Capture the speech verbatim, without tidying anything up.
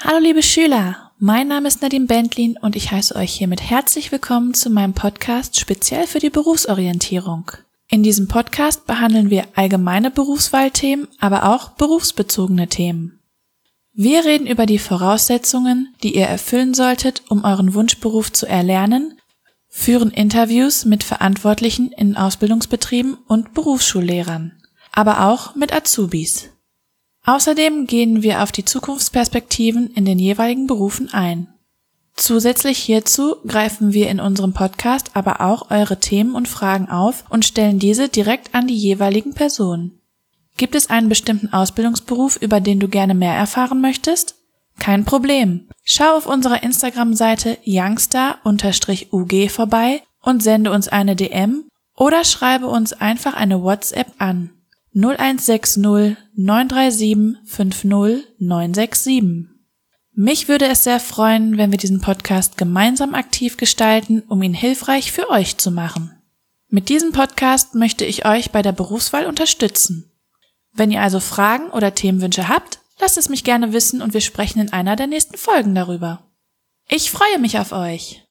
Hallo liebe Schüler, mein Name ist Nadine Bentlin und ich heiße euch hiermit herzlich willkommen zu meinem Podcast speziell für die Berufsorientierung. In diesem Podcast behandeln wir allgemeine Berufswahlthemen, aber auch berufsbezogene Themen. Wir reden über die Voraussetzungen, die ihr erfüllen solltet, um euren Wunschberuf zu erlernen, führen Interviews mit Verantwortlichen in Ausbildungsbetrieben und Berufsschullehrern, aber auch mit Azubis. Außerdem gehen wir auf die Zukunftsperspektiven in den jeweiligen Berufen ein. Zusätzlich hierzu greifen wir in unserem Podcast aber auch eure Themen und Fragen auf und stellen diese direkt an die jeweiligen Personen. Gibt es einen bestimmten Ausbildungsberuf, über den du gerne mehr erfahren möchtest? Kein Problem. Schau auf unserer Instagram-Seite youngstar U G vorbei und sende uns eine D M oder schreibe uns einfach eine WhatsApp an null eins sechs null neun drei sieben fünf null neun sechs sieben. Mich würde es sehr freuen, wenn wir diesen Podcast gemeinsam aktiv gestalten, um ihn hilfreich für euch zu machen. Mit diesem Podcast möchte ich euch bei der Berufswahl unterstützen. Wenn ihr also Fragen oder Themenwünsche habt, lasst es mich gerne wissen und wir sprechen in einer der nächsten Folgen darüber. Ich freue mich auf euch!